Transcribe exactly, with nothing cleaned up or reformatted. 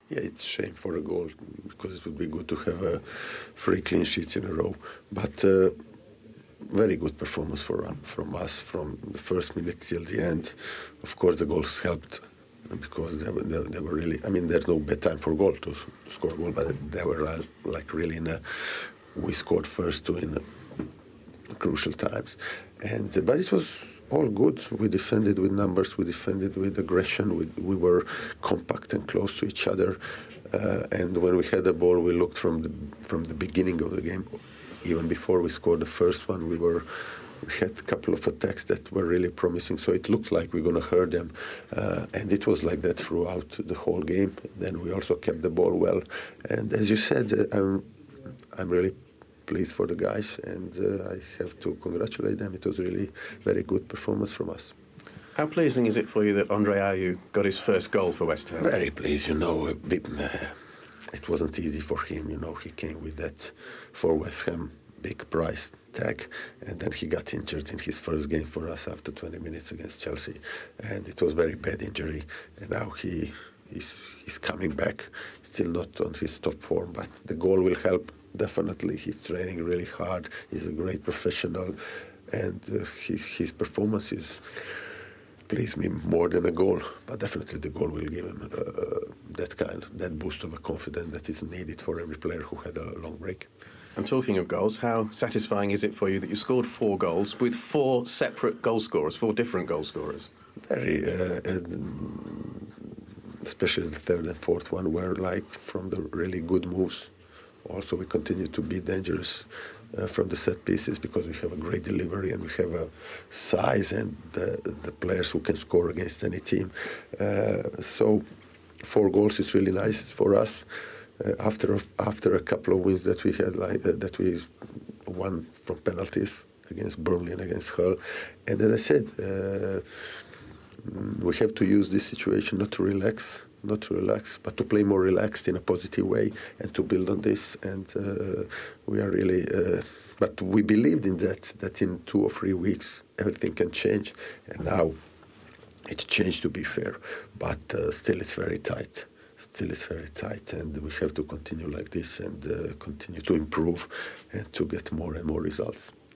Yeah, it's a shame for a goal because it would be good to have uh, three clean sheets in a row. But uh, very good performance for um, from us from the first minute till the end. Of course, the goals helped because they were, they, they were really. I mean, there's no bad time for goal to, to score a goal, but they were uh, like really in a. We scored first two in a, crucial times, and uh, but it was all good. We defended with numbers, we defended with aggression, we, we were compact and close to each other. Uh, and when we had the ball, we looked from the from the beginning of the game, even before we scored the first one, we were we had a couple of attacks that were really promising. So it looked like we we're going to hurt them, uh, and it was like that throughout the whole game. Then we also kept the ball well, and as you said, uh, I'm I'm really pleased for the guys, and uh, I have to congratulate them. It was really very good performance from us. How pleasing is it for you that Andre Ayew got his first goal for West Ham? Very pleased, you know. A bit, uh, it wasn't easy for him, you know. He came with that for West Ham big price tag, and then he got injured in his first game for us after twenty minutes against Chelsea, and it was very bad injury. And now he he's, he's coming back, still not on his top form, but the goal will help. Definitely, he's training really hard. He's a great professional, and uh, his his performance is pleased me more than a goal. But definitely, the goal will give him uh, that kind, that boost of a confidence that is needed for every player who had a long break. And talking of goals, how satisfying is it for you that you scored four goals with four separate goal scorers, four different goal scorers? Very, uh, and especially the third and fourth one were like from the really good moves. Also, we continue to be dangerous uh, from the set pieces because we have a great delivery and we have a size and the, the players who can score against any team. Uh, so, four goals is really nice for us. Uh, after a, after a couple of wins that we had, like uh, that we won from penalties against Burnley and against Hull, and as I said, uh, we have to use this situation not to relax. Not to relax, but to play more relaxed in a positive way and to build on this. And uh, we are really, uh, but we believed in that, that in two or three weeks everything can change. And now it's changed, to be fair, but uh, still it's very tight. Still it's very tight, and we have to continue like this and uh, continue to improve and to get more and more results.